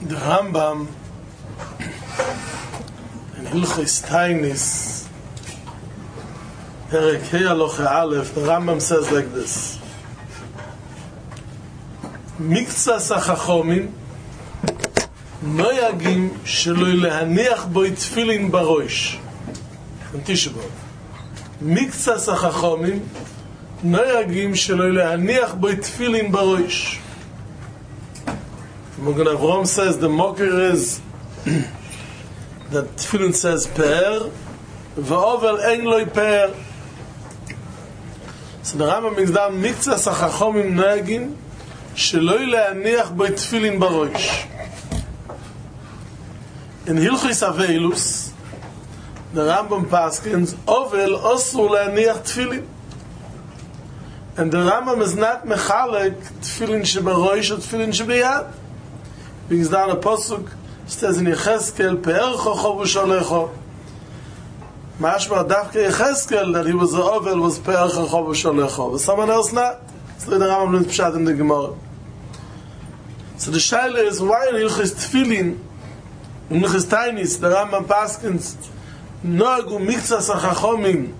The Rambam in Hilchos Tainis, Perek Hey Halacha Aleph, the Rambam says like this: Miktsas HaChachomim noyagim shelo lehaniach bo tefillin barosh. On Tisha B'Av. Miktsas HaChachomim noyagim shelo lehaniach bo tefillin barosh. Magen Avraham says the mocker is that tefillin says per, v'ovel ein loy per. So the Rambam makes down miktsas HaChachomim noyagim shelo lehaniach bo tefillin barosh. In Hilchos Aveilus, the Rambam paskins ovel osur lehaniach tefillin, and the Rambam is not mechalek tefillin shebarosh or tefillin shebeyad. Brings down a pasuk, says in Yecheskel, pe'ercho chovu sholecho. Mashma dafke Yecheskel that he was the ovel was pe'ercho chovu sholecho, but someone else not. So the Rambam learns pshat in the Gemara. So the shaila is why in Hilchos tefillin, in Hilchos Tainis, the Rambam paskins noagu miktsas HaChachomim.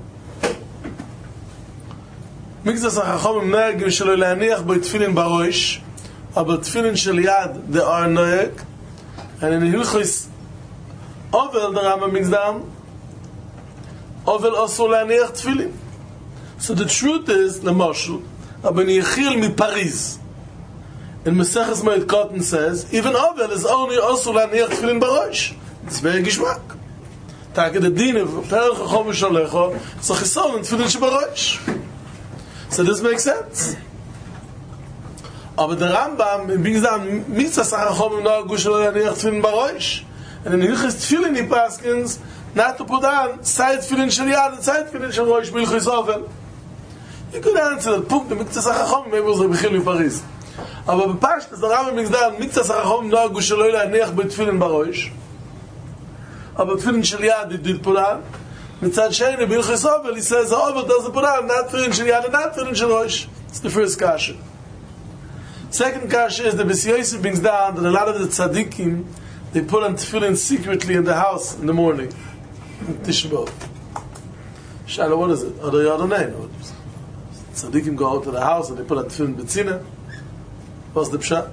Miktsas HaChachomim noagu shelo lehaniach bo tefillin barosh. But tefillin shel yad they are noeg, and in Hilchos Ovel the Rambam brings down Ovel osur lehaniach tefillin. So the truth is the Moshe Rabbi Yechiel mi Paris in Maseches Moed Katan says even Ovel is only osur lehaniach tefillin barosh. It's very gishmak. Take the din of perach chovu sholecho so chisol and tefillin shebarosh. So this makes sense. Aber der Rambam brings down miktsas HaChachomim noagu shelo lehaniach tefillin barosh, and in Hilchos tefillin he paskins not to put on side tefillin shel yad and side tefillin shel rosh b'Hilchos Ovel. You could answer that punkt the miktsas HaChachomim maybe it was Rabbi Yechiel mi Paris. Aber b'pashtus the Rambam brings down miktsas HaChachomim noagu shelo lehaniach bo tefillin barosh. Aber tefillin shel yad he did put on. Mitzad sheni b'Hilchos Ovel he says the Ovel doesn't put on not tefillin shel yad and not tefillin shel rosh. It's the first kasha. Second kasha is the Beis Yosef brings down that a lot of the tzaddikim they put on tefillin secretly in the house in the morning. Tisha B'Av. Shala, what is it? Or the Yadonai? Tzaddikim go out to the house and they put on tefillin betzina. What's the pshat?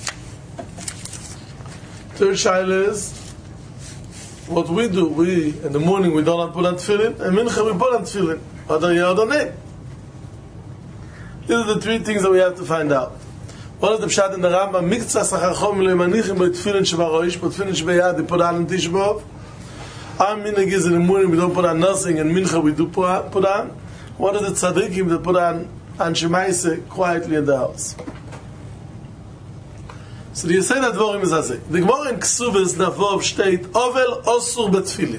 Third shala is what we do. We in the morning we don't put on tefillin, and mincha we put on tefillin. Or the Yadonai. These are the three things that we have to find out. What is the pshat in the Rambam? Miktsas HaChachomim lehanichim bo tefillin shebarosh, bo tefillin shebeyad they put on in Tisha B'Av. Our minhag is in the morning we don't put on nothing, and mincha we do put on. What are the tzaddikim that put on shemaise quietly in the house? So the Yesod HaDvorim is as the Gemara in Ksubis Navov state ovel osur betefillin.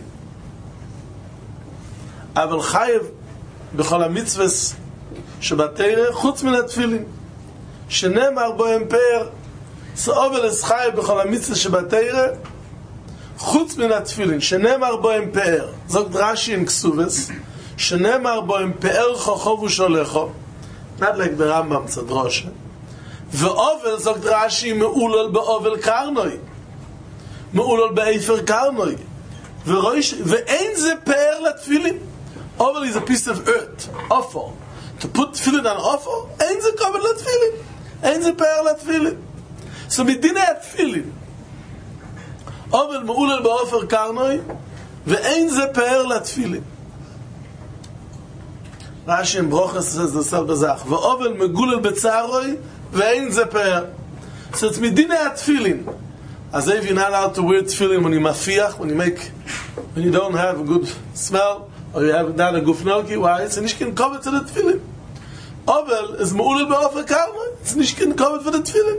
Aval chayev b'chol hamitzvos shebateireh chutz min hatefillin. שנאמר בו אמפר סאובל אסחי בכל המצווה שבתירה חוץ מן התפילין שנאמר בו אמפר זאת רש"י in כסובס שנאמר בו אמפר חוכבו שולחו not like the Rambam צדרושה ואובל זאת רש"י מאולל באובל קרנוי מאולל באיפר קרנוי ואין זה פאר לתפילין. Ovel is a piece of earth, offer. To put tefillin on offer, ain't the covered letfillin. Ain't the pair letfillin. So midina tefillin. Ovel meulel ba'ofer karnoi, ve'ain the pair letfillin. Rashi in Brochas says the same bezach. Ve'ovel megulel betzaroi, ve'ain the pair. So it's midina tefillin. As if you're not allowed to wear tefillin when you mafiach, when you don't have a good smell, or you have not a gufnolki, why? It's nicht kein cover to the tefillin. Ovel is meulel ba'ofer karnoi. It's nicht kein cover for the tefillin.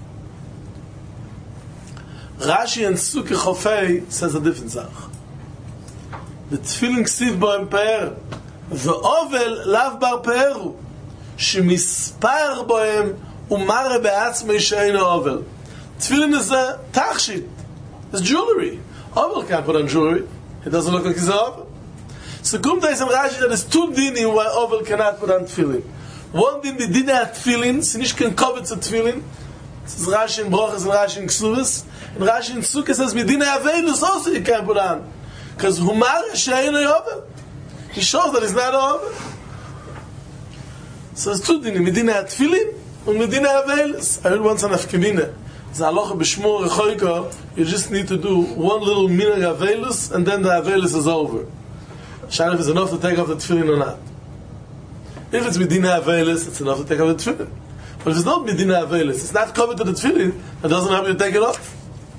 Rashi and Sukkah Chofei says a different thing. The tefillin ksiv bo empeer, ve'ovel lav bar peeru, shemispar bohem umare be'atzmei she'eino ovel. Tefillin is a tachshit. It's jewelry. Ovel can't put on jewelry. It doesn't look like it's an ovel. So Kumta is in Rashi that there's two dinim why ovel cannot put on tefillin. One din, the din at tefillin, so nicht can cover to tefillin, This is Rashi in Brochus and Rashi in Ksubis. And Rashi in Sukkah says, Medina Avelus also you can't put on. Because Humar Shein Yovel. He shows that he's not a Yovel. So it's two dinim, Medina Atfilin and Medina Avelus. I heard once on Afkemina. Zalocha B'Shmur Rechoika, you just need to do one little minag Avelus and then the Avelus is over. Shana, if it's enough to take off the tefillin or not. If it's Medina Avelus, it's enough to take off the tefillin. But if it's not Medina Avelus, it's not covered to the tefillin, it doesn't help you to take it off.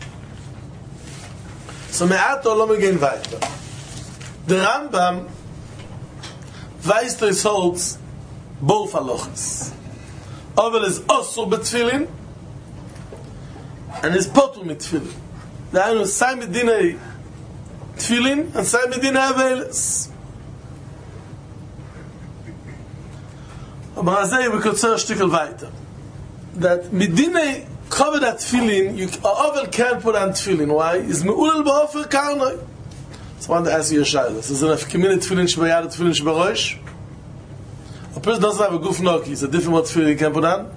So me'ato lo megein weiter. The Rambam Weistes holds both halachas. Ovel is osur betfillin and is potul mit tefillin. Dainu sai Medina tefillin and sai Medina Avelus. Aber azay we could say a shtickle weiter. That Medina covered that tefillin, you Ovel can't put on tefillin. Why? Is me'ulel ba'ofer karnoi. So I want to ask you a shayla. So is it a community tefillin shbayad, tefillin shbarosh? A person doesn't have a guf noki. Is it different what tefillin you can put on?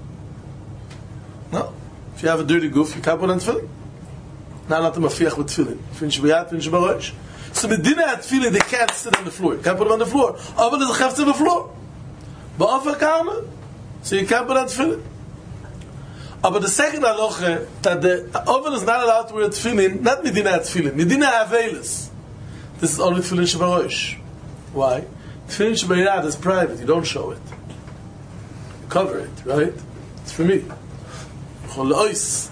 No. If you have a dirty guf, you can't put on tefillin. Not to mafiach with tefillin. Tefillin shbayad, tefillin shbarosh. So Medina at tefillin, they can't sit on the floor. You can't put them on the floor. Ovel is a chefz on the floor. Ba'ofer karnoi. So you can't put on tefillin. But the second halacha, that the Ovel is not allowed to wear tefillin, not Medina tefillin, Medina Avelus. This is only tefillin shebarosh. Why? Tefillin shebayad is private, you don't show it. You cover it, right? It's for me. L'ois.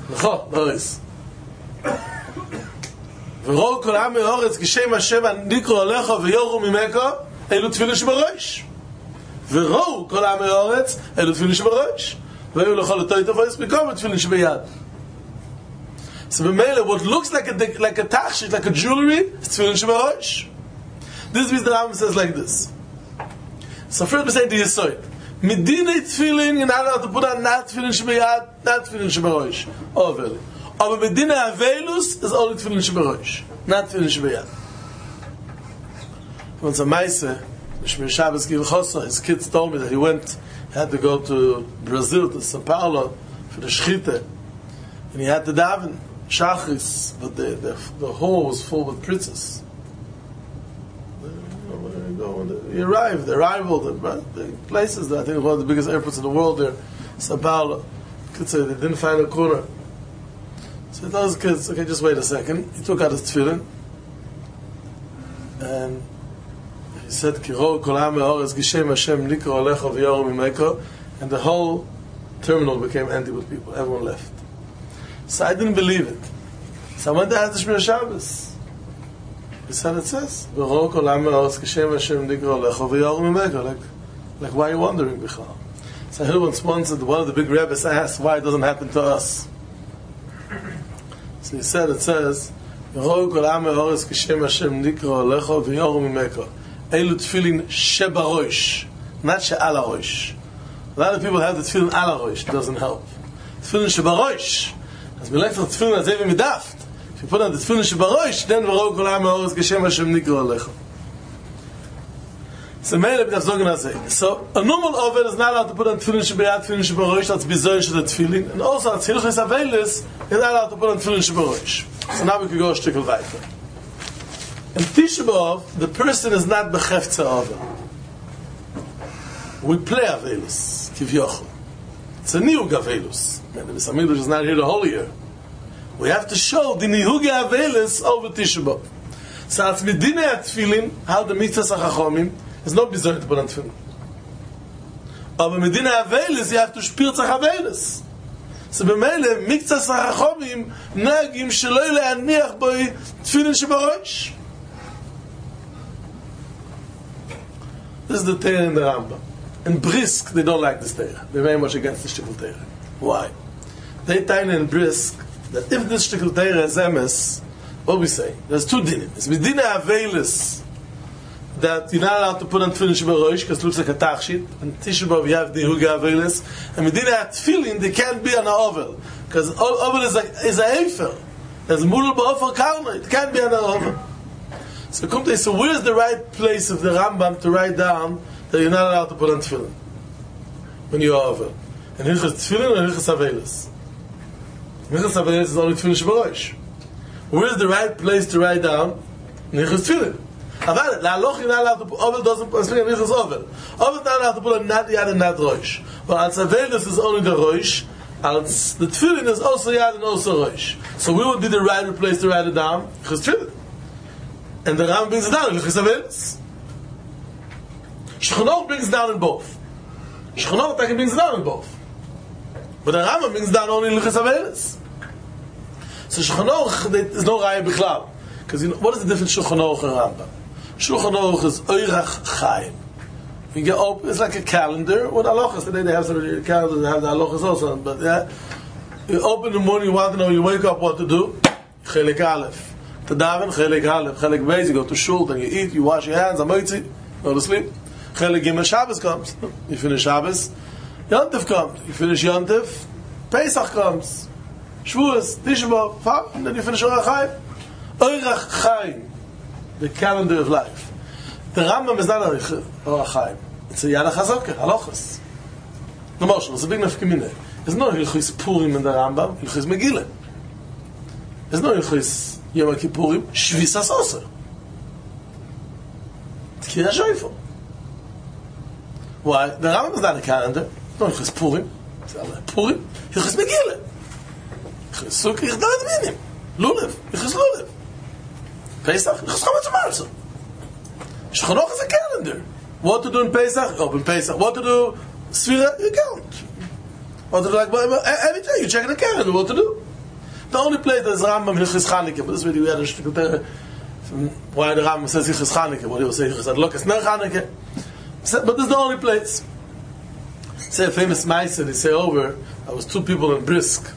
V'ro kol ha'am me'oretz kishem Hashem nikro alecha v'yoru mimeka elu tefillin shebarosh. V'ro kol ha'am me'oretz elu tefillin shebarosh. So b'meila, what looks like a tachshit, like a jewelry, it's tefillin shebarosh. This means the Rambam says like this. So first we say the Yisoid. Medina tefillin, you're not allowed to put on not tefillin shebayad, not tefillin shebarosh. Over. But Medina Avelus is only tefillin shebarosh, not tefillin shebayad. Once a Maise, Mishmir Shabbos Gil Chosa, his kids told me that he had to go to Brazil, to Sao Paulo, for the Shchita. And he had to daven, Shachris, but the hall was full with princess. He arrived, the places that I think one of the biggest airports in the world there, Sao Paulo. Kids say they didn't find a corner. So he told his kids, okay, just wait a second. He took out his tefillin, and he said, Kiro kol ha'am me'oretz kishem Hashem nikro alecha v'yoru mimeka, and the whole terminal became empty with people. Everyone left. So I didn't believe it. So I went to ask the Shmir Shabbos. He said, it says, Kiro kol ha'am me'oretz kishem Hashem nikro alecha v'yoru mimeka. Like, why are you wondering, Bichal? So I heard once that one of the big rabbis asked why it doesn't happen to us. So he said, it says, Kiro kol ha'am me'oretz kishem Hashem nikro alecha v'yoru mimeka. Elu tefillin shebarosh, not she'ala rosh. A lot of people have the tefillin ala rosh. It doesn't help. Tefillin shebarosh. As we like for tefillin as even midaft. If you put on the tefillin shebarosh, then v'ro kol ha'am me'oretz kishem Hashem nikro alecha. So meile b'naf zogen hazeh. So a normal ovel is not allowed to put on tefillin shebayad, tefillin shebarosh. That's bizoyin shel tefillin. And also at hilchos avelis, is not allowed to put on tefillin shebarosh. So now we can go a shtickle weiter. In Tisha B'Av, the person is not b'chefza Ovel. We play Avelus, Kivyochel. It's a Nihug Avelus. The Beis HaMikdash is not here the whole year. We have to show the Nihug Avelus over Tisha B'Av. So it's Medina Tefillin, how the Mitzvah HaChachomim is not bizoyin to put on Tefillin. But Medina Avelus, you have to Shpirtzach Avelus. So b'meile, Mitzvah HaChachomim nagim shelo le'aniach boi Tefillin shebarosh. This is the Torah in the Rambam. In Brisk, they don't like this Torah. They're very much against the Shtickle Torah. Why? They tell in Brisk that if this Shtickle Torah is emes, what we say? There's two dinim. It's Medina Avelus, that you're not allowed to put on Tefillin shebarosh because it looks like a tachshit. And Tisha B'Av you have the Huga Avelus. And Medina Tefillin, they can't be on an ovel because ovel is a efer. There's mulul ba'ofer karma. It can't be on an ovel. So where's the right place of the Rambam to write down that you're not allowed to put on tefillin when you're over? And Hilchos Tefillin or Hilchos Avelus? Minchas Avelis is only Tefillin Sheborosh. Where is the right place to write down Minchas Tefillin? אבל להלוך אינה allowed to put Ovel doesn't speak of Minchas Ovel. Ovel is not allowed to put a not Yad and not Rosh. But Al Avelis is only the Rosh. The Tefillin is also Yad and also Rosh. So where would be the right place to write it down? Minchas Tefillin. And the Ram brings it down in Minchas Avelis. Shulchan Aruch brings it down in both. Shulchan Aruch brings it down in both. But the Rambam brings it down only in Minchas Avelis. So Shulchan Aruch, there is no Raya Bichlal. Because what is the difference Shulchan Aruch and Rambam? Shulchan Aruch is Oirach Chaim. You get open, it's like a calendar with halachas. Today they have some calendars that have the halachas also. But yeah, you open in the morning, you want to know, you wake up, what to do. Chelik Aleph. To daven, Chelik Aleph. Chelik Beis, you go to shul, then you eat, you wash your hands, amoitzi, go to sleep. Chelik Gimel, Shabbos comes. You finish Shabbos, Yontif comes. You finish Yontif, Pesach comes. Shavuos, Tisha B'Av, and then you finish Orach Chaim. Orach Chaim, the calendar of life. The Rambam is not Orach Chaim. It's a Yad HaChazaka, halachas. The Moshe, it's a big nafkamina. There's no Hilchis Purim in the Rambam, Hilchis Megillah. There's no Hilchis Yom Kippurim, Shvisas Oser. It's Kirah Shoifel. Why? The Rambam is not a calendar. No Hilchis Purim. Purim, Hilchis Megillah. Hilchis Sukkah, Hilchis Minim. Lulav, Hilchis Lulav. Pesach, Hilchis Chometz U'Matzah. Shulchan Aruch is a calendar. What to do in Pesach? Open Pesach. What to do Sfira? You count. What to do like every day? You check the calendar. What to do? The only place that is Rambam Hilchis Chanukah, but this video we had a shtickle why the Rambam says Hilchis Chanukah. What he will say Hilchis Adlokas Ner Chanukah. But this is the only place. Say a famous Meiser. They say over. There was two people in Brisk.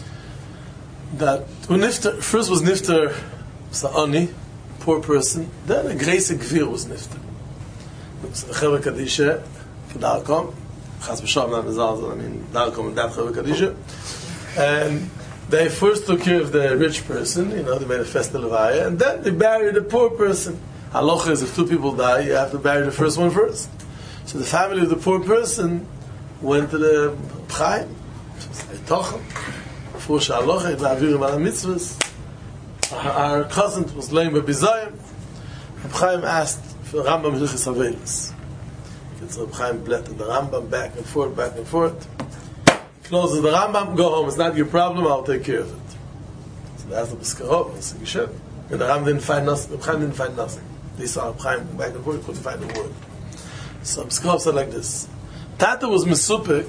That when Nifter first was Nifter Sa'ani, poor person. Then a Grace Gvir was Nifter. So the Chevra Kadisha, Darkom, Chas B'Shalom not Mizal, I mean Darkom and that Chevra Kadisha, and they first took care of the rich person, they made a festival of Aya, and then they buried the poor person. Halacha is if two people die, you have to bury the first one first. So the family of the poor person went to the Chaim, Tochem, before Shalocha, it Ma'avirim ala mitzvahs. Our cousin was laying by Bizayim. Chaim asked for Rambam Hilchis Avelis. So Chaim blatted the Rambam back and forth. Closes the Rambam, go home. It's not your problem, I'll take care of it. So they asked the Biskarov, it's a Geshem. And the Rambam didn't find nothing. Chaim didn't find nothing. They saw Chaim back and forth, couldn't find a word. So Biskarov said like this: Tata was Mesupik.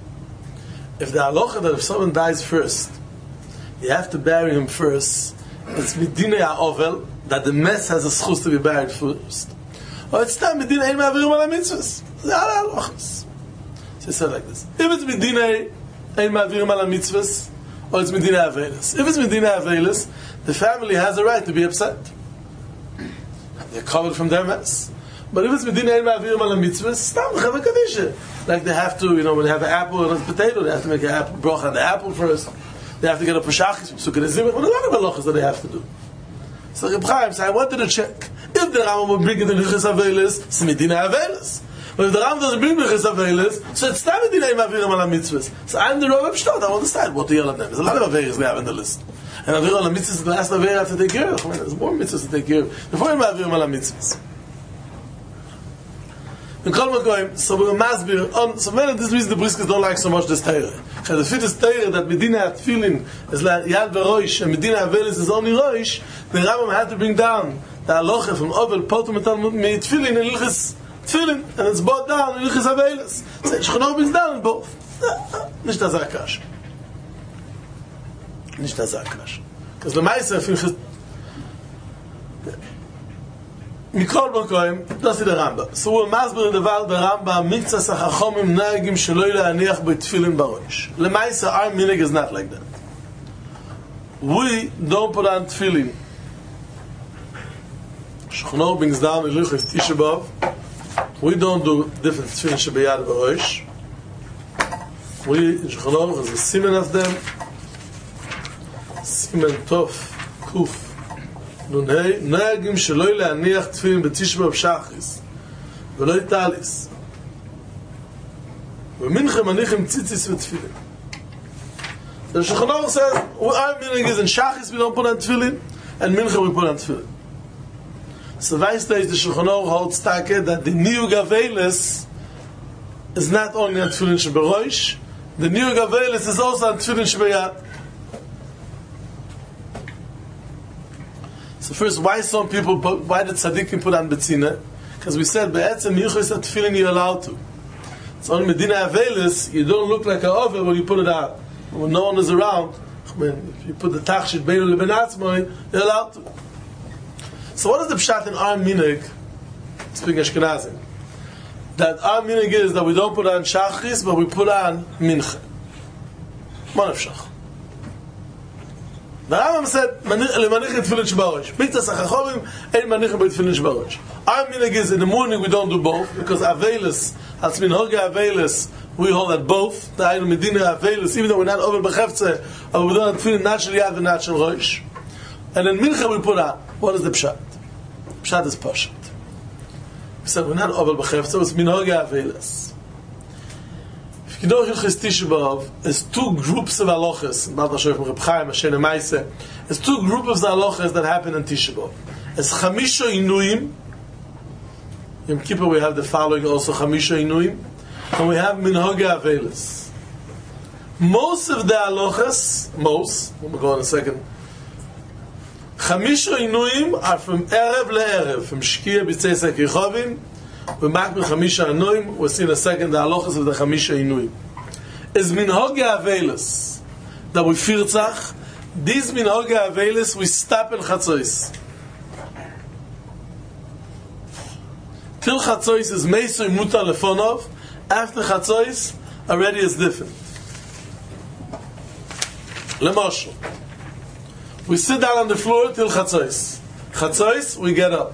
If the halacha that if someone dies first, you have to bury him first. It's Medina Ovel that the mess has a schus to be buried first. Or it's not Medina Ein Ma'avirim ala mitzvahs. They are halachas. So he said like this: if it's Medina Ein Ma'avirim ala mitzvahs, or it's Medina Avelis. If it's Medina Avelis, the family has a right to be upset. They're covered from their mess. But if it's Medina Ein Ma'avirim ala mitzvahs, stam Chevra Kadisha. Like they have to, when they have an apple and a potato, they have to make an apple broch on the apple first. They have to get a pashachis from Sukkot Zimmer. But a lot of halachas that they have to do. So Reb Chaim said, I wanted to check. If the Rambam would bring it in Hilchis Avelis, it's Medina Avelis. But if the Rambam doesn't bring Hilchis Avelis, so it's not Medina Ein Ma'avirim ala mitzvahs. So I'm the Rav Shtad, I want to decide what to yell at them. There's a lot of Averis we have in the list. And Avirim ala mitzvahs is the last Aver I have to take care of. There's more mitzvahs to take care of. Before Ein Ma'avirim ala mitzvahs. So we're masbir. So many of these reasons the Briskers don't like so much this Torah. The fittest Torah that Medina had feeling is like Yad v'Roish and Medina Avelis is only Roish. The Rambam had to bring down the halacha from Ovel Potum made Tefillin and Hilchis Tefillin, and it's brought down in Hilchis Avelis. So Shulchan Aruch brings down in both. Nicht das Akash. Nicht das Akash. Because the Meiser Hilchis Mikol Bokoim, das ist der Rambam. So we're masbir in the Val, the Rambam, Mikzas HaChachomim Nagim Sheloi Le'aniach B'Tefillin Barosh. Lemaisa, our minig is not like that. We don't put on Tefillin. Shulchan Aruch brings down in Hilchis Tisha B'Av. We don't do different Tefillin Shebeyad Barosh. We, in Shulchan Aruch, is a siman of them. Siman Tov, Kuf. נהגים שלא להניח תפילין בתשע באב שחריס ולא יתעליס ומנחם מניחם ציציס ותפילין. The Shulchan Aruch says, our meaning is in Shachis we don't put on tefillin, and Mincha we put on tefillin. So Weiss days the Shulchan Aruch holds take that the Niyug Avelis is not only on tefillin sheberosh, the Niyug Avelis is also on tefillin shebeyad. So first, why some people, why did tzaddikim put on betzina? Because we said, be'etzem yichus at tefillin you're allowed to. It's only Medina Avelis, you don't look like an over when you put it out. When no one is around, if you put the tachshit beinu lebenatzmoi, you're allowed to. So what is the pshat in our minig, speaking Ashkenazim? That our minig is that we don't put on shachris, but we put on mincha. Manavshach. The Rambam said, "Lemanich tefillin shbarosh." Miktas hachachovim ein manichem tefillin shbarosh. Our minig is in the morning we don't do both because avelis, as minhoga avelis, we hold that both. The Aynu Medina avelis, even though we're not over b'cheftzeh, but we don't tefillin not shel yad and not shel rosh. And then mincha we put on. What is the pshat? Pshat is pashat. We said we're not over b'cheftzeh, it's minhoga avelis. If you know Hilchos Tisha B'Av, there's two groups of halachas. There's two groups of halachas that happen in Tisha B'Av. It's Chamisha Inuyim. Yom Kippur we have the following also Chamisha Inuyim, and we have Minhoga Avelis. Most of the halachas, we'll go in a second. Chamisha Inuyim are from Erev le'Erev, from Shkia B'Tzei Sekichovim. We mark with Chamisha Inuim. We'll see in a second the halachas of the Chamisha Inuim. Is Minhoga Avelis that we firtzach. These Minhoga Avelis we stop in Chatzos. Till Chatzos is Meisoi Mutar Lefonov. After Chatzos, already is different. Lemoshu. We sit down on the floor till Chatzos. Chatzos, we get up.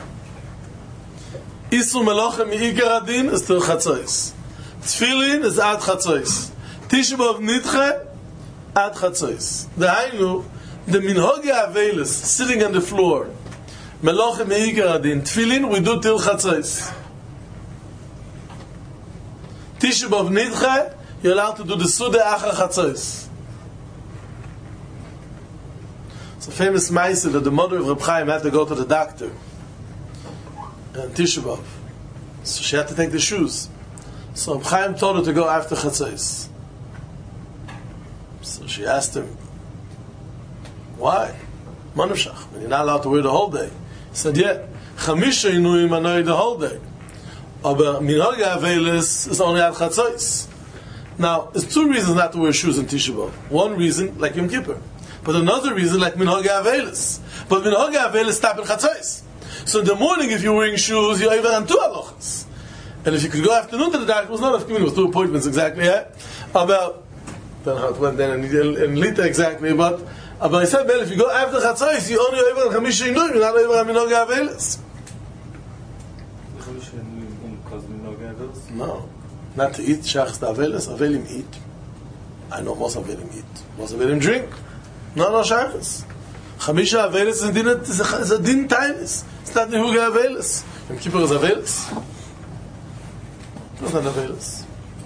Isu Melochem Mi'ikar Adin is till Chatzos. Tefillin is ad Chatzos. Tisha B'Av Nidche ad Chatzos. The Hainu, the Minhoga Avelis, sitting on the floor. Melochem Mi'ikar Adin. Tefillin we do till Chatzos. Tisha B'Av Nidche, you're allowed to do the Suda Achar Chatzos. It's a famous ma'aseh that the mother of Reb Chaim had to go to the doctor. And Tisha B'Av. So she had to take the shoes. So Reb Chaim told her to go after Chatzos. So she asked him, why? Manavshach, when you're not allowed to wear the whole day. He said, yeah, Chamisha Inuim anoi the whole day. Aber Minhoga Avelis is only at Chatzos. Now, there's two reasons not to wear shoes in Tisha B'Av. One reason, like Yom Kippur. But another reason, like Minhoga Avelis. But Minhoga Avelis stop in Chatzos. So in the morning, if you're wearing shoes, you're even on two halachas. And if you could go afternoon to the doctor, it was not enough community, it was 2 appointments exactly, yeah? About, I don't know how it went then in Lita exactly, but I said, well, if you go after Chatzos, you only over on Chamisha Inuim, you're not over on Minhoga Avelis. Chamisha Inuim because Minhoga Avelis? No. Not to eat Shachs the Avelis, Avelim eat. I know most Avelim eat. Most Avelim drink. No Shachs. Chamisha Avelis is a din tainis. It's not Minhoga Avelis. Yom Kippur is Avelis. It's not Avelis.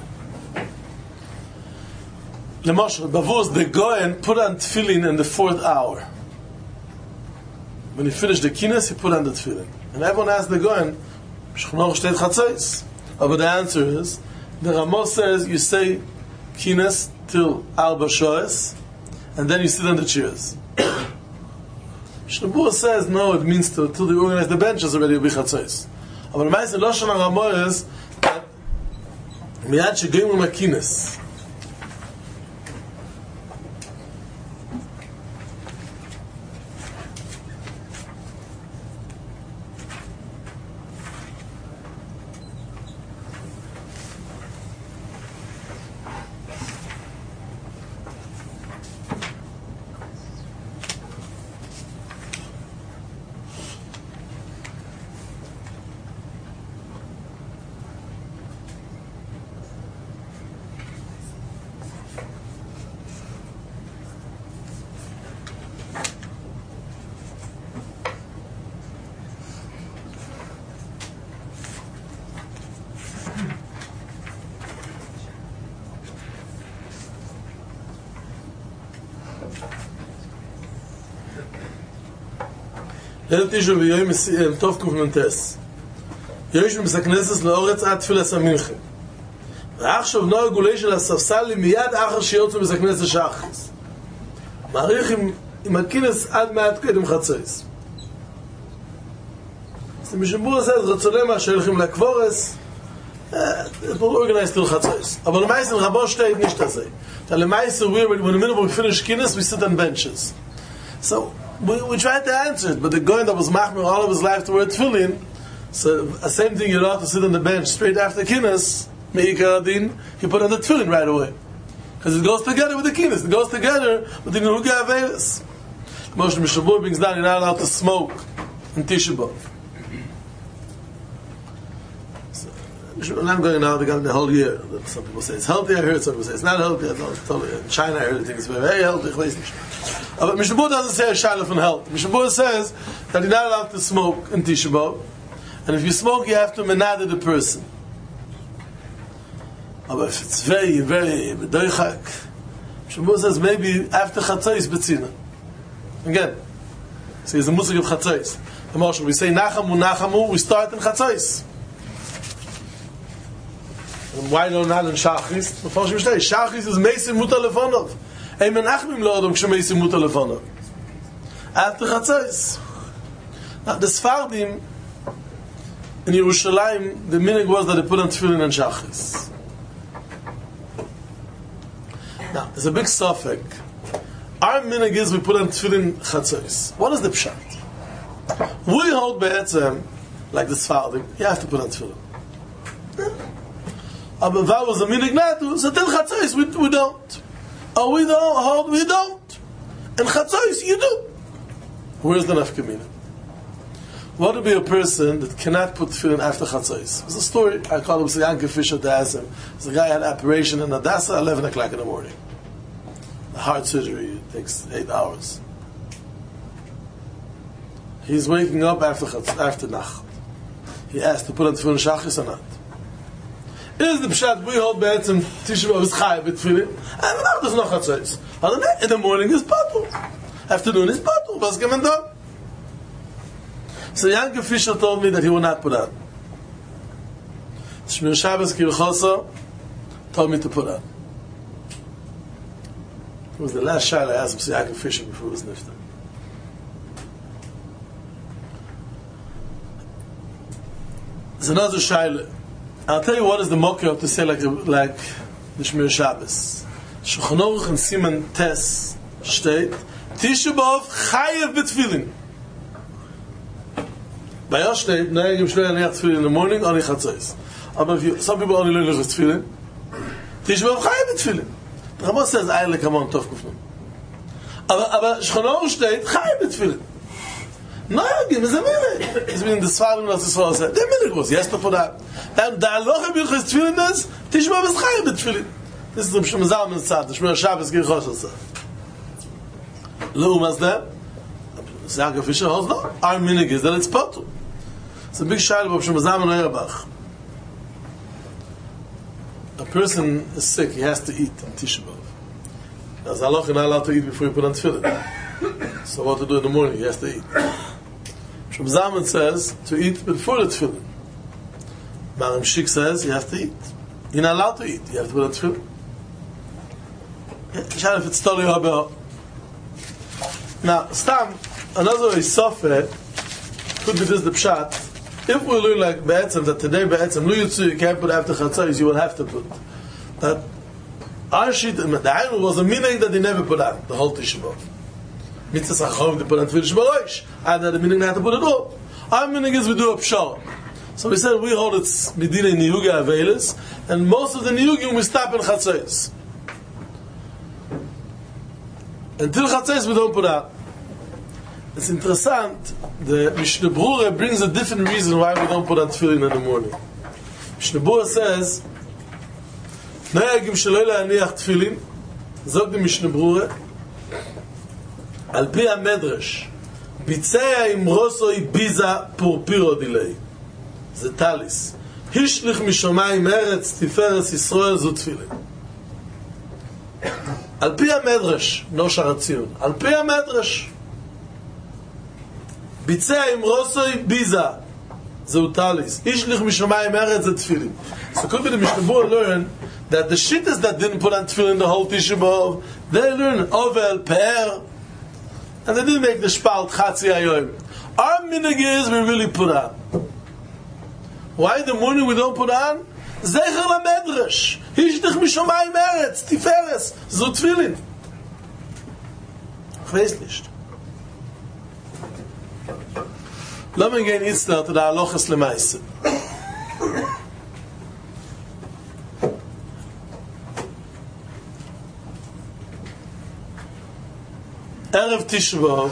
Lemoshe, Bavuz, the Goyen put on tefillin in the 4th hour. When he finished the kines, he put on the tefillin. And everyone asked the Goyen, Shchonor shteit chatzos. But the answer is, the Ramos says you say kines till Arba Shoes, and then you sit on the chairs. Shnabur says, no, it means till they organize the benches already will be chatzos. But the Ma'aseh Lashon HaRamah is that miyad shegoyim u'makines. ליל תשעו ויום טוב קופננטס. יש במסכנסת לאורץ עד תפילת המנחה. ועכשיו נוהג גולי של הספסל מיד אחר שיוצא מסכנסת שחריס. מעריך עם הכינס עד מעט קדם חצויס. אז משמבור הזה, אז רצולה מה שהולכים לקבורס, it will organize till chatzos. Aber meistens in Rabban steht nicht das. Weil meistens when the minute we finish kinnis, we sit on benches. So we tried to answer it, but the guy that was machmir all of his life to wear tefillin, so the same thing you're allowed to sit on the bench straight after kinnis, meikar adin, he put on the tefillin right away. Because it goes together with the kinnis, it goes together with the nehuga avelis. Moshe Mishabur brings down, you're not allowed to smoke in Tisha B'Av. I'm not going now the whole year. Some people say it's healthy, I heard some people say it's not healthy. In China I heard things very healthy. But Mishnah Berurah doesn't say a shaila from health. Mishnah Berurah says that you're not allowed to smoke in Tisha B'Av, and if you smoke you have to menada the person. But if it's very, very bedoichak, Mishnah Berurah says maybe after Chatzos Betzina. Again, so it's a musik of Chatzos. Emotion, we say Nachamu, we start in Chatzos. Why not in Shachris? Before she says Shachris is Meisim Mutar Lefonov. Ein Menachmim lo Adam Shemeisim Mutar Lefonov. After Chatzos. Now the Sfardim in Yerushalayim, the minhag was that they put on tefillin and Shachris. Now there's a big suffix. Our minhag is we put on tefillin Chatzos. What is the pshat? We hold be'etzem like the Sfardim. You have to put on tefillin. Aber that was a minhag natu, so till Chatzos we don't. Oh, we don't hold, we don't. And Chatzos you do. Where's the nafkamina? What would be a person that cannot put tefillin after Chatzos? There's a story, I call him Yanke Fisher to ask him. There's a guy had an operation in Hadassah, 11 o'clock in the morning. A heart surgery, it takes 8 hours. He's waking up after Nacht. He asked to put on tefillin Shachris or not. Is the pshat we hold be'etzem Tisha B'Av is chayav b'tefillin, and now there's no chatzos. In the morning is patur, afternoon is patur. What's coming down? So Yanke Fisher told me that he will not put on. Shmir Shabbos Kirchosa told me to put on. It was the last shot I asked him, Yanke Fisher, before he was nifter. There's another shaila. I'll tell you what is the mocker to say like the Shmir Shabbos. Shulchan Aruch and Siman Tes steht, Tisha B'Av chayav b'tefillin. By us steht, no, you should not tefillin in the morning, only Chatzos. But some people only learn tefillin. Tisha B'Av chayav b'tefillin. The Rambam says, Eile kamon tov kufnum. Aber Shulchan Aruch steht, chayav b'tefillin. No, give us a minute. It's been the Sfardim that the Sfardim said. The minute was yes to put that. And the Aloha Birchas Tefillin is Tisha B'Av is chayav b'tefillin. This is the Shmir Zalman Tzad, the Shmir Shabbos Kirchosa Tzad. Le'um as that, Yanke Fisher holds no. Our minhag is that it's patur. It's a big shaila of Shmir Zalman Auerbach. A person is sick, he has to eat on Tisha B'Av. As Aloha not allowed to eat before you put on tefillin. So what to do in the morning? He has to eat. Shmir Zalman says to eat before the tefillin. Maram Shik says you have to eat. You're not allowed to eat. You have to put on tefillin. If it's totally about. Now, Stam, another way Sofer could be this the pshat. If we learn like Be'etzem, that today Be'etzem, Lu Yitzu, you can't put after Chatzos, you will have to put. That our sheet, the Ainu was a minhag that they never put out, the whole Tisha B'Av. Mitzvah Sachom, they put on Tefillah Shmorosh. And that the minhag they had to put it all. Our minhag is we do a pshal. So we said we hold it's Medina Niyuga Avelis, and most of the Niyugim we stop in Chatzos. Until Chatzos we don't put out. It's interessant, the Mishnah Berurah brings a different reason why we don't put on tefillin in the morning. Mishnah Berurah says, Nayagim shelo le'aniach tefillin, zog the Mishnah Berurah, al pi ha-medrash, bitzei imrosoi biza purpiro dilei. זה טליס. השליך משמיים ארץ, תפארת ישראל זו תפילין. על פי המדרש, נושר הציון, על פי המדרש, ביצע עם רוסוי ביזה, זהו talis. Ishlich mishamayim eretz the tefillin. So could be the Mishnah Berurah learn that the shittas that didn't put on tefillin the whole Tisha B'Av, they learn ovel, pe'er, and they didn't make the shpalt chatzi hayoim. Our minhag is we really put on. Why in the morning we don't put on? Zecher lamedrash. Ishlich mishamayim eretz, tiferes, so tefillin. Ich weiß nicht. Lass mich gehen jetzt nach der Alochas Lemaise. Erev Tisha B'Av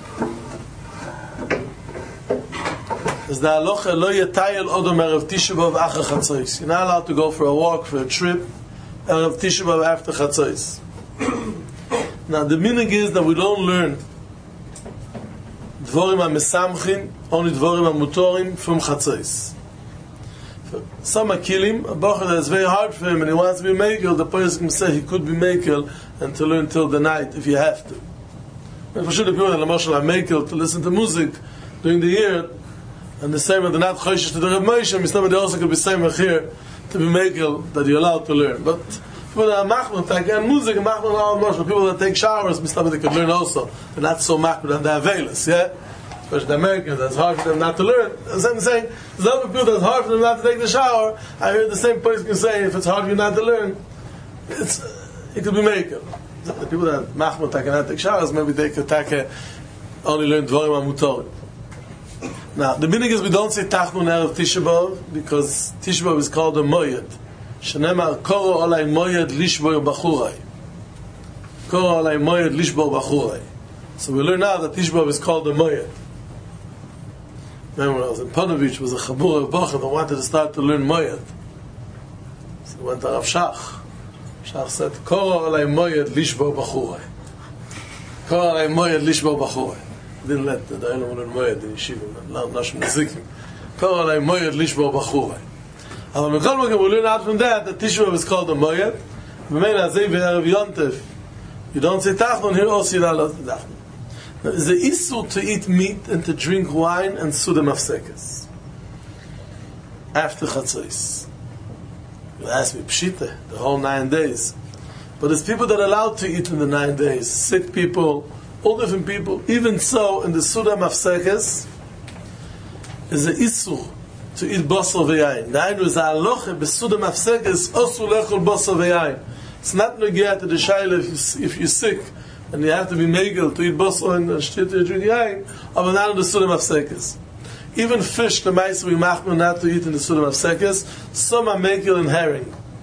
is the Alocha lo yetayel odom Erev Tisha B'Av achar Chatzos. You're not allowed to go for a walk, for a trip, Erev Tisha B'Av after Chatzos. Now the meaning is that we don't learn Dvorim ha-mesamchin, only Dvorim ha-mutorim from Chatzos. Some are killing, a bocher that is very hard for him and he wants to be makel, the person can say he could be makel and to learn till the night if you have to. And for sure the people that are makel to listen to music during the year, and the same, they're not choishes to the Reb Moshe, they also could be same here to be makel that you're allowed to learn. But people that are machman, again, music and machman all much, but people that take showers, they could learn also. They're not so machman and they're availous, yeah? Especially the Americans, it's hard for them not to learn. As I'm saying, there's other people that's hard for them not to take the shower. I heard the same person say, if it's hard for you not to learn, it could be makel. The people that machman cannot take showers, maybe they could only learn dvorim amutorim. Now, the meaning is we don't say tachnon erev Tisha B'Av because Tisha B'Av is called a moyed. Shenemar koro olay moyed lishbor bachurai. Koro olay moyed lishbor bachurai. So we learn now that Tisha B'Av is called a moyed. Remember when I was in Ponovich, was a chabur of Bochum that wanted to start to learn moyed. So he went to Rav Shach. Shach said, koro olay moyed lishbor bachurai. Koro olay moyed lishbor bachurai. Didn't let the Dayanim learn moyed in Yeshiva, not Nashim Nezikim. Koro olay moyed lishbor bachurai. And we learn out from that Tisha B'Av is called a moyed. B'meina azei v'erev yontef. You don't say tachnon, here also you're not allowed to tachnon. Now, is the issur to eat meat and to drink wine and suda mafsekes after Chatzos? You ask me, pshita, the whole 9 days. But there's people that are allowed to eat in the 9 days. Sick people, all different people. Even so, in the suda mafsekes, is the issur to eat basar v'yayin. Dainu is ha'aloche b'suda mafsekes osur lechol basar v'yayin. It's not negiyat to the shayla if you're sick and you have to be megel to eat basar and shtit to drink yayin, but not in the suda mafsekes. Even fish, the mice we machmer not to eat in the suda mafsekes. Some are megel in herring.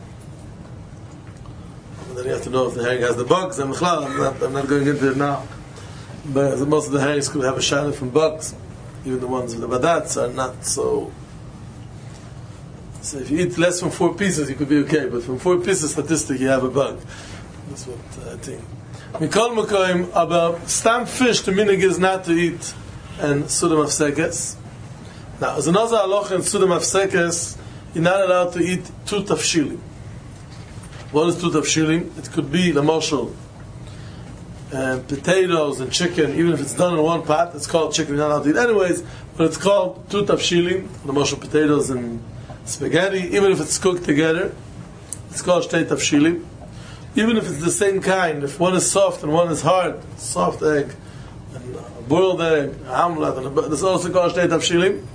And then you have to know if the herring has the bugs. I'm not going into it now. But most of the herrings could have a shayla from bugs. Even the ones with the badats are not so. So if you eat less than 4 pieces, you could be okay. But from 4 pieces, statistic, you have a bug. That's what I think. Mikol Mekoim, about stam fish, the minig is not to eat and suda mafsekes. Now, as another halacha in suda mafsekes, you're not allowed to eat 2 tafshilim. What is 2 tafshilim? It could be the moshel, potatoes and chicken. Even if it's done in one pot, it's called chicken. You're not allowed to eat anyways. But it's called 2 tafshilim, the moshel potatoes and spaghetti, even if it's cooked together, it's called shtei tafshilim. Even if it's the same kind, if one is soft and one is hard, soft egg, and a boiled egg, hamlet, and it's also called shtei tafshilim.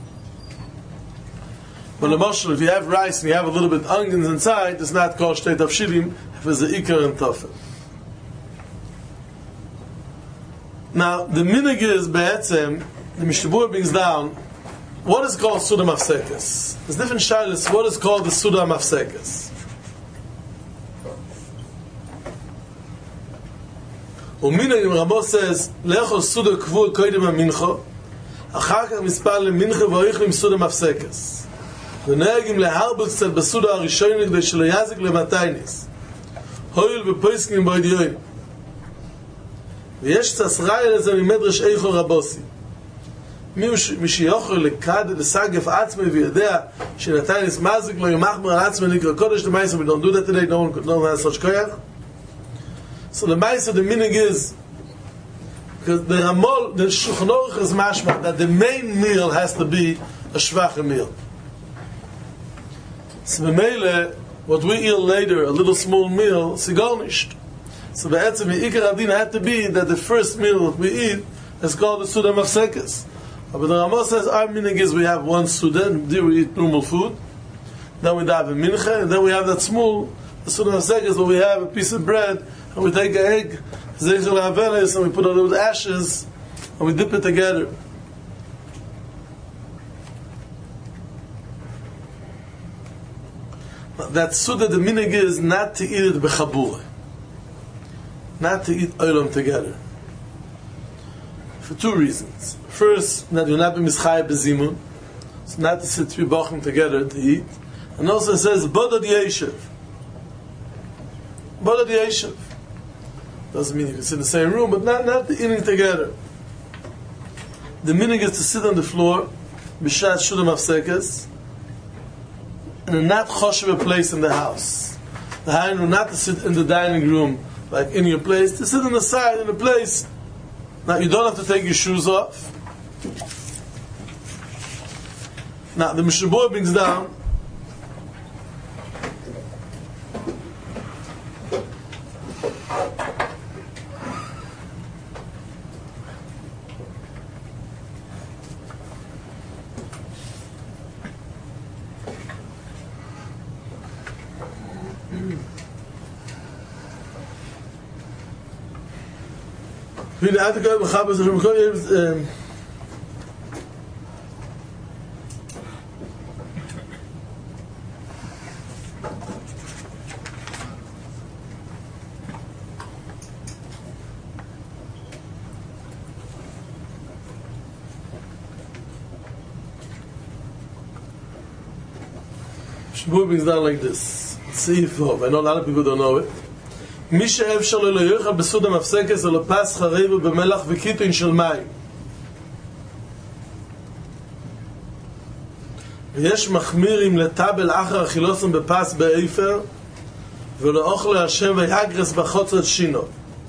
But emotionally, if you have rice and you have a little bit of onions inside, it's not called shtei tafshilim if it's the ikar and tofel. Now, the minig is be'etzem, the Mishnah Berurah brings down, what is called suda mafsekes? There's different shaylas. What is called the suda mafsekes? Uminag Rambam says, "Lechol suda kvul koydem mincha, achar kach mispal lemincha v'oichlim suda mafsekes." The nehagim leharbut tzad b'suda harishonim k'day shelo yazik lemataynis. Hoyul v'poiskim b'odiyim. V'yesh tzasraya leze mimedrash eicho rabosi. מי שיוכל לקד לסגף עצמי וידע שנתן יסמזק לא ימחמר על עצמי נקרא קודש למייסר we don't do that today, no one has such koyach. So the Maisa, the meaning is, because the Ramol, the Shulchan Aruch is mashma, that the main meal has to be a shvacha meal. So B'meile, what we eat later, a little small meal, sigarnished. So Be'etzem, the Ikar Adin had to be that the first meal that we eat is called the Suda Mafsekes. But the Ramah says, our meaning is we have one Suda, and there we eat normal food. Then we have a mincha, and then we have that small, the Suda Mafsekes, where we have a piece of bread, and we take an egg, Zeichel Havelis, and we put a little ashes, and we dip it together. That Suda, the minig is not to eat it b'chabura, not to eat oilam together, for two reasons. First, that you're not be mischayah b'zimun, so not to sit three bachim together to eat, and also it says bodad yeshiv. Bodad yeshiv doesn't mean you can sit in the same room, but not eating together. The minig is to sit on the floor b'shat shudam afsekes, and not choshev a place in the house. The hainu not to sit in the dining room like in your place, to sit on the side in a place. Now you don't have to take your shoes off. Now the Mishnah Berurah brings down wie de uitgekomen begrijpen ze even Shmuel brings down like this. See if I know a lot of people don't know it. מי שאפשר לו לא יאכל בסעודה מפסקת או לפסחא ריבו במלח וקיטון של מים. ויש מחמירים לטבל אחר אכילוסם בפס באיפר ולאוכל השם ויגרס בחוצות שינו.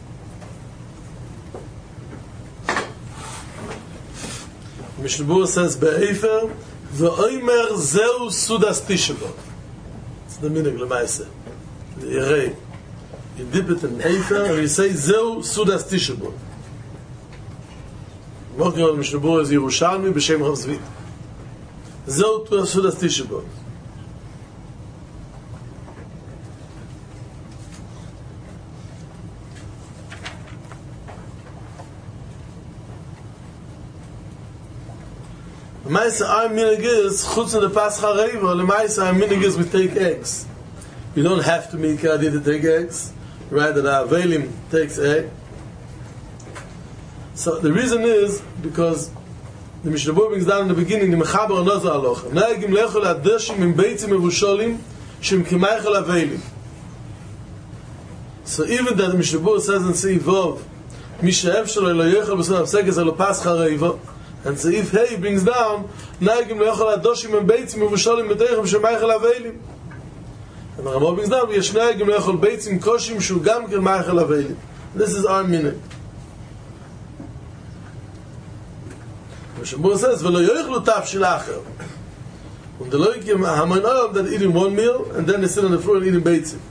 Mishnah Berurah says באיפר ואומר זהו סודס תשבו. זה מיnig למעשה. יראה. You dip it in Eifer, and you say, Zeu Sudas Tishabot. Walking on Mishnah Berurah is Yerushalmi b'Shem Rav Zvi. Zeu Sudas Tishabot. The Maisa our minig is, chutz in the Pascha Reiva, the Maisa our minig is we take eggs. You don't have to make Kaddi to take eggs. Rather, the Avelim takes egg. So the reason is because the Mishnah Berurah brings down in the beginning the Mechaber another halacha. Nahagim lechol adashim im beitzim evusholim shem kimaychel Avelim. So even that the Mishnah Berurah says in Seif Vav, Mishaev shelo lo yechol b'sod hafsekes elo pascha reiva, and Seif Hey brings down Nahagim lechol adashim im beitzim evusholim b'teichem shem kimaychel Avelim. And the Ramah brings down, "V'yashnei gim le'echol beitzim koshim shu gam ken ma'achel avelim." This is our minute. Mishnah Berurah says, "V'lo yoichlu taf shel acher." And the loikim haman olam that eating one meal and then they sit on the floor and eating beitzim.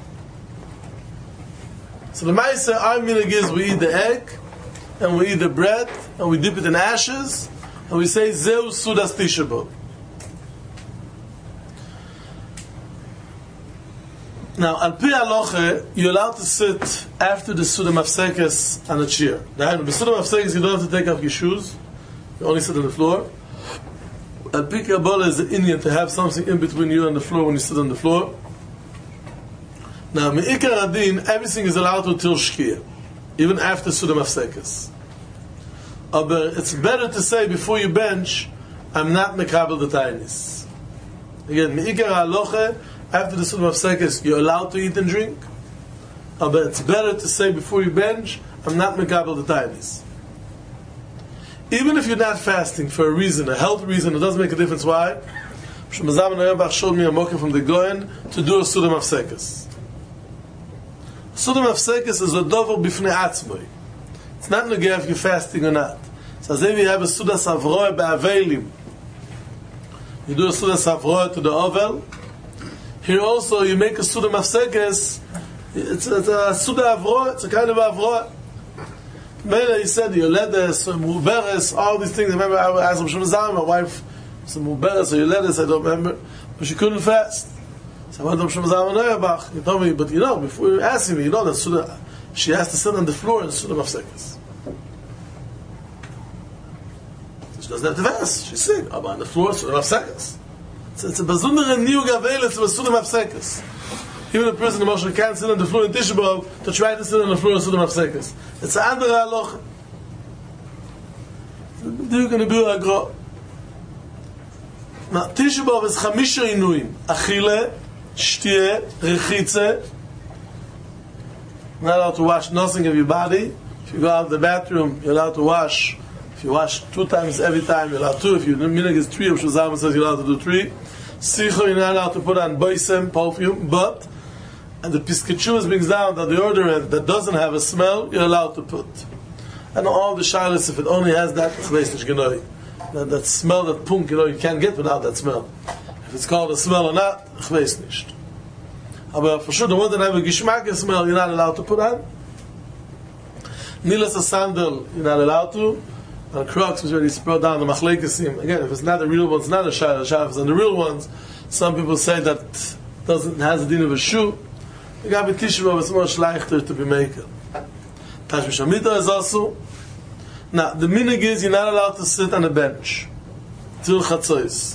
So the Maisa, our minute is we eat the egg and we eat the bread and we dip it in ashes and we say Zeu Sudas Tishabot. Now, al pi halacha, you're allowed to sit after the Suda Mafsekes on a chair. Now, the Suda Mafsekes, you don't have to take off your shoes. You only sit on the floor. Al pi Kabbalah is the Indian to have something in between you and the floor when you sit on the floor. Now, me'ikar adin, everything is allowed until Shkia, even after Suda Mafsekes. But it's better to say before you bench, I'm not mekabel the tainis. Again, me'ikar halacha, after the Suda Mafsekes, you're allowed to eat and drink. But it's better to say before you bench, I'm not mekabel the tainis. Even if you're not fasting for a reason, a health reason, it doesn't make a difference why. Shemazam and Ayabach showed me a mocha from the Goyen to do a Suda Mafsekes. Sudam Afsekes is a dover bifnei atzmoi. It's not negay if you're fasting or not. So as if you have a Sudas Avroa be'avelim, you do a Sudas Avroa to the Ovel. Here also you make a Sudam Afsekes. It's a Suda Avroa, it's a kind of Avroa. Mela, he said, Yoledes, Muberes, all these things. I remember I asked Rav Shimon Zalman, my wife, some Muberes or Yoledes, I don't remember, but she couldn't fast. So I went to Rav Shimon Zalman Neuerbach. He told me, but before you were asking me, that Suda, she has to sit on the floor in Suda Mafsekes. So she doesn't have to fast. She's sick. I'm on the floor, Suda Mafsekes. So it's a bazundere Niu Gavelis with Suda Mafsekes. Even a person in Moshe can't sit on the floor in Tisha B'Av to try to sit on the floor in Suda Mafsekes. It's an andere halacha. You're going to be like Ro. Now, Tisha B'Av is chamisha inuim. Achile, shtiye, rechitze. You're not allowed to wash nothing of your body. If you go out of the bathroom, you're allowed to wash. If you wash 2 times every time, you're allowed to. If your minhag is 3, Rav Shimon says you're allowed to do 3. Sicho, you're not allowed to put on boisem, perfume, but, and the Piskachuvas brings down that the order that doesn't have a smell, you're allowed to put. And all the shilas, if it only has that smell, that punk, you can't get without that smell. If it's called a smell or not, nicht. But for sure, the one that have a gishmak smell, you're not allowed to put on. Nilas a sandal, you're not allowed to. And Crocs was already spread down the machlekasim. Again, if it's not the real ones, not a shayla. Shayla is on the real ones. Some people say that has a din of a shoe. The Gabi Tisha B'Av is more schleichter to be maker. Tashmish Hamita is also. Now, the minhag is you're not allowed to sit on a bench till Chatzos.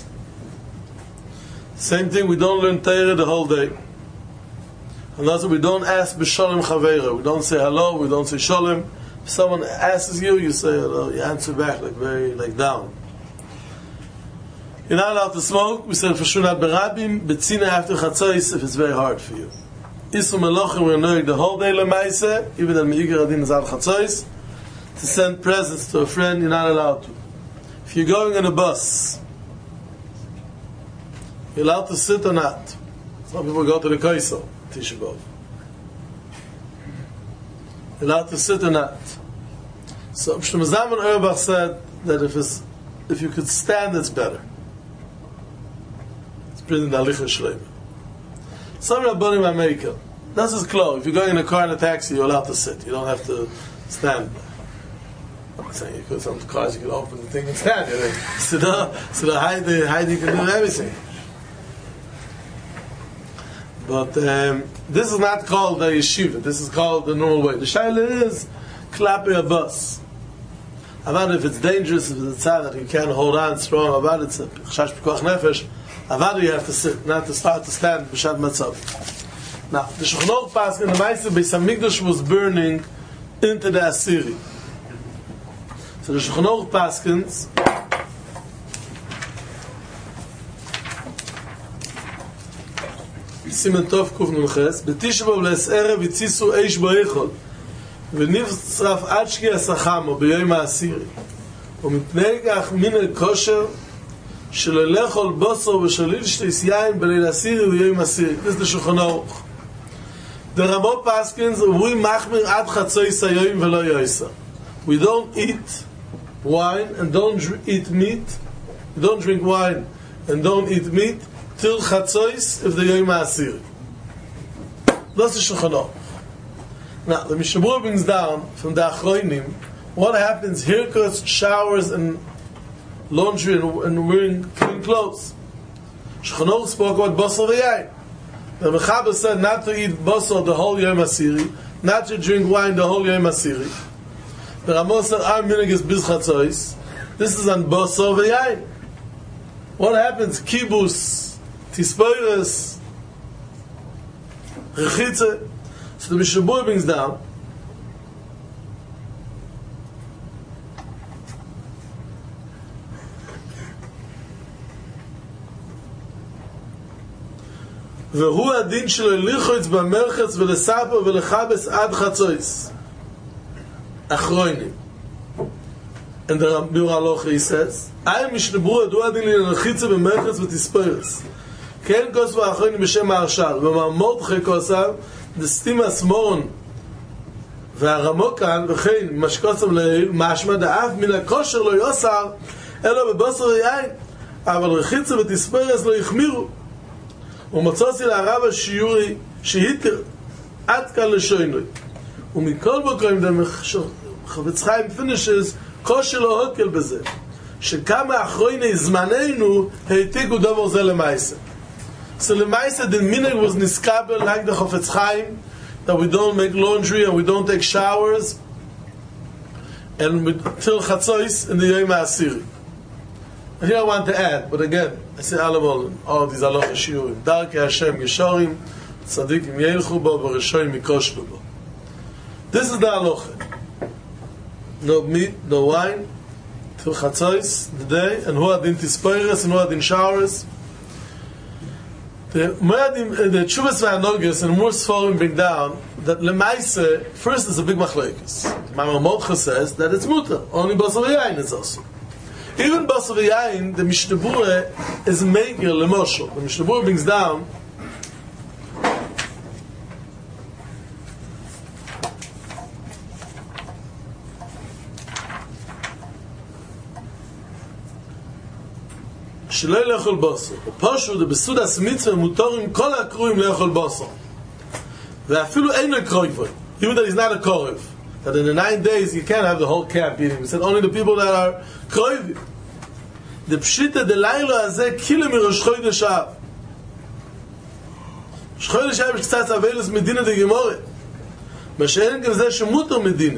Same thing, we don't learn Torah the whole day. And also we don't ask b'shalom chaveira. We don't say hello, we don't say shalom. If someone asks you, you say hello, you answer back like down. You're not allowed to smoke. We said for sure not berabim, betzina after chatzos if it's very hard for you. Isu melochim, we're knowing the whole day lemaise, even that meiger adin is al chatzos. To send presents to a friend, you're not allowed to. If you're going on a bus, you're allowed to sit or not. Some people go to the Kaisel, Tisha B'Av. You're allowed to sit or not. So Shlomo Zalman Auerbach said that if you could stand, it's better. It's printed in the Alicha Shleima. Some Rabbanim America. This is close. If you're going in a car and a taxi, you're allowed to sit. You don't have to stand. I'm not saying you could. Some cars you could open the thing and stand. So the Heidi can do everything. But this is not called a yeshiva. This is called the normal way. The shaila is klape a bus. About if it's dangerous, if it's a tzad that you can't hold on strong, about it's a chash pikuach nefesh, about you have to sit, not to start to stand b'shad matzav. Now, the Shulchan Aruch Paskin, the Ma'aseh Beis Hamikdash was burning into the Asiri. So the Shulchan Aruch Paskins Simen Tov Kuf Nun Ches B'Tisha B'Av Le'es Erev Yitzisu Eish B'Eichol ונצרף עד שקיע סחמו ביום העשירי ומפני כך מן הכושר שלא לאכול בוסר ושליל שתיס יין בליל עשירי ויום עשירי. This is the Shulchan Aruch. The Ramo Paskins we machmir ad chatzos hayom velo yoisa. We don't eat wine and don't eat meat. We don't drink wine and don't eat meat till chatzos if the yom ha'asiri. That's the Shulchan Aruch. Now, the Mishnah Berurah brings down from the Achronim what happens, haircuts, showers, and laundry, and wearing clean clothes. Shulchan Aruch spoke about basar v'yayin. The Mechaber said not to eat basar the whole Yom Asiri, not to drink wine the whole Yom Asiri. The Ramah said our minhag is biz chatzos. This is on basar v'yayin. What happens? Kibus, tispoiros, rechitze. So the Mishnah Berurah brings down והוא הדין שלו לרחוץ במרחץ ולספר ולחבס עד חצויס אחרונים. And the Biur Halacha, he says I Mishnah Berurah do הדין לרחיצה במרחץ ותספרס כן כוס ואחרונים בשם ההרשל ומאמות חי כוסם דסטימאס מורן והרמוקן וכן משקוצם לעיל משמע דאף מן הכושר לא יוסר אלא בבשר ויין אבל רחיצה ותספרס לא יחמירו ומצוסי לערב השיורי שהיתר עד כאן לשוינוי ומכל בוקרים חפץ חיים finishes כושר לא הוקל בזה שכמה אחרוני זמננו העתיקו דבר זה למעשה so למעשה the minhag was niskabel like the Chofetz Chaim that we don't make laundry and we don't take showers and till Chatzos in the Yom HaAsiri. And here I want to add, but again, I say all these halacha shiurim. Darkei Hashem Yesharim, Tzadikim Yelchu Bo, V'Reshoim Yikoshlu Bo. This is the halacha. No meat, no wine, till Chatzos, the day, and Hu Adin Tispoires and Hu Adin Showers. The Tshuvas V'Anogis and more Sforim bring down that Lemaise, first is a big machlekes. Mamar Mordcha says that it's mutar, only Basar V'Yayin is also. Even Basar V'Yayin, the Mishnah Berurah is Meir L'Moshel. The Mishnah Berurah brings down שלא לאכול בשר. פשוט בסעודת מצווה מותרים כל הקרובים לאכול בשר. ואפילו אין קרויב. Even that he's not a korev. That in the 9 days you can't have the whole camp eating. He said only the people that are korev. The pshita de laila הזה כאילו מראש חודש אב. ראש חודש אב יש קצת אבלס מדינה דגמורת. מה שאין גם זה שמותר מדינה.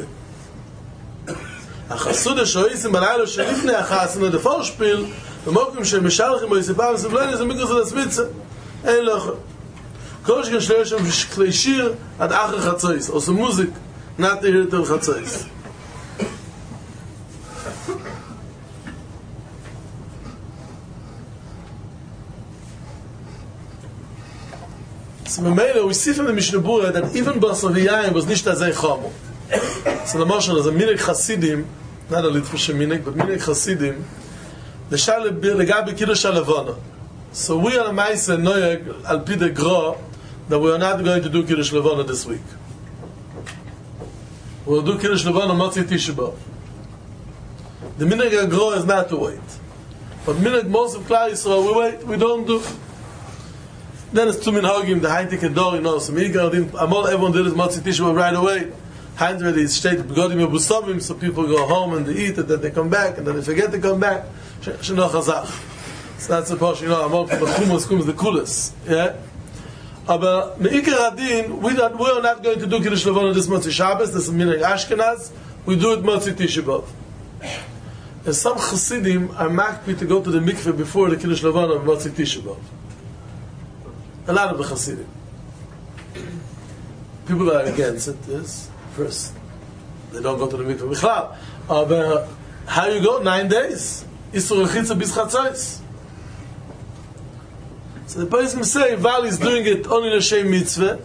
החסוד השועיסים בלילה שלפני החסנה דפורשפיל במוקרים של משלחים או יסיפם וסבלני זה מיקרוס על הסמיצה אין לא יכול כל שכן שלא יש שם כלי שיר עד אחר חצויס או מוזיק נעתי יותר חצויס so ממילא we see from the Mishnah Berurah that even Basar V'Yayin was nicht as a chomo so the Moshe is a minhag Chasidim not a Litvish minhag but minhag Chasidim the shale legabe kiddush halavana. So we are ma'aseh noyeg al pi the gra that we are not going to do kiddush halavana this week. We will do kiddush halavana Motzi Tisha B'Av. The minhag gra is not to wait, but minhag most of Klal Yisrael we wait. We don't do. Then it's two minhagim the ha'intik ador you know. So everyone did his Motzi Tisha B'Av right away. Ha'int ready is state begodim yabusavim so people go home and they eat and then they come back and then they forget to come back. Sheno Chazach. It's not supposed, Amor Kumas comes the coolest. Yeah? But Me'ikar Adin, we are not going to do Kiddush Levana this Motzi Shabbos, this is Minhag Ashkenaz, we do it Motzi Tisha B'Av. And some Chassidim are makpi to go to the mikveh before the Kiddush Levana of Motzi Tisha B'Av. A lot of the Chassidim. People that are against it is, first, they don't go to the mikveh Bichlal. But how you go? 9 days. Isur Rechitza bis Chatzos. So the person say Val is doing it only l'shem mitzvah,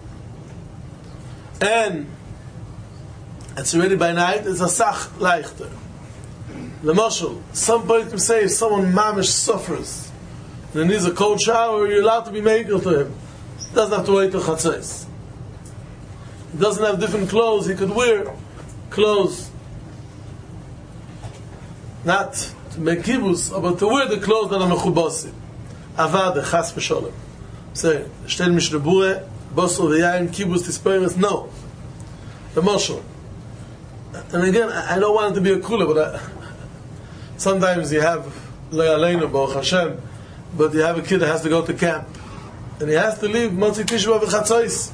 and it's already by night. It's a sach leichter. The Mashal, some person say if someone mamish suffers and needs a cold shower, you're allowed to be makel to him. He doesn't have to wait till Chatzos. He doesn't have different clothes. He could wear clothes, not to make kibbutz, but to wear the clothes that are mechubasim. Avad, chas v'sholem. Say, shtel Mishnah Berurah, Basar V'Yayin, kibbutz, tisperes, no. The Moshe. And again, I don't want it to be a kula, but sometimes you have lo yaleinu, Baruch Hashem, but you have a kid that has to go to camp, and he has to leave Motzi Tisha B'Av v'Chatzos.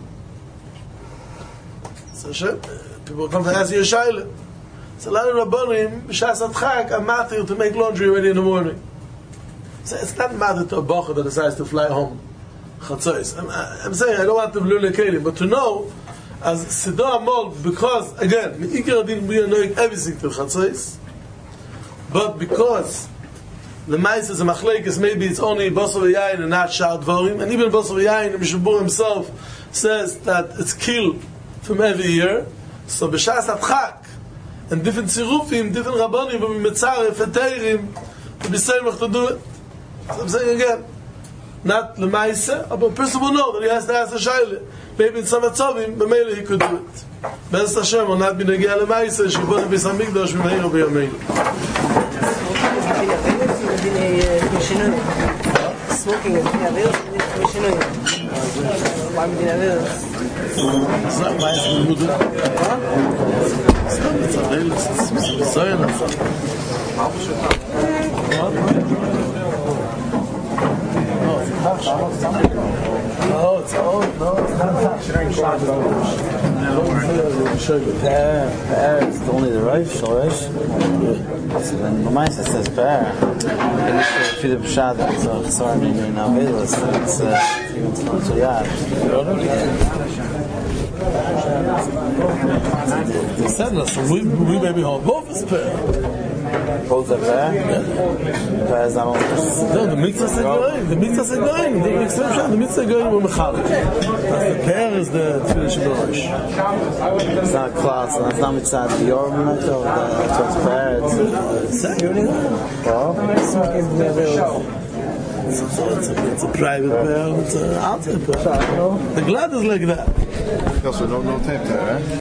So Hashem, people come to ask you a shaila. So a lot of Rabbanim, b'shas adchak, are matir to make laundry ready in the morning. So it's not matter to a bacher that decides to fly home Chatzos. I'm saying I don't want to blur kelim, but to know as Siddur Amol, because again, Me'ikar Adin we are knowing everything till Chatzos, but because the Ma'is is a machlekes, maybe it's only Basar V'Yayin and not Shar Dvarim, and even Basar V'Yayin, the Mishnah Berurah himself says that it's killed from every year. So b'shas adchak and different tzirufim, different rabbanim, and mitzaref and teirim to be saying to do it. So I'm saying again, not lemaise, but a person will know that he has to ask a shaila. Maybe in some tzavim, b'meila he could do it. Bez Hashem will not be negia lemaise, shibon b'is hamikdash b'meiru b'yameinu. Smoking is why would you have it? It's not nice to do that. It's a real, it's so enough. No, it's old. No, it's not. Bear is only the Rosh, right? So then Lamaisa says bear. If you do Pshad, it's a Chesar in Avilas, it's not so yad. They said us, we maybe hold both is bear. Both are bear? Bear is not only... No, the mitzvah said going. The mitzvah said going. The exception, the mitzvah going with Mechalik. The pear is the Tfilah Sheborosh. It's not a class, it's not mitzvah the Yorm, so it's bear, it's it's a private bear, it's an outside bear. The glad is like that. Also, no tape there, right?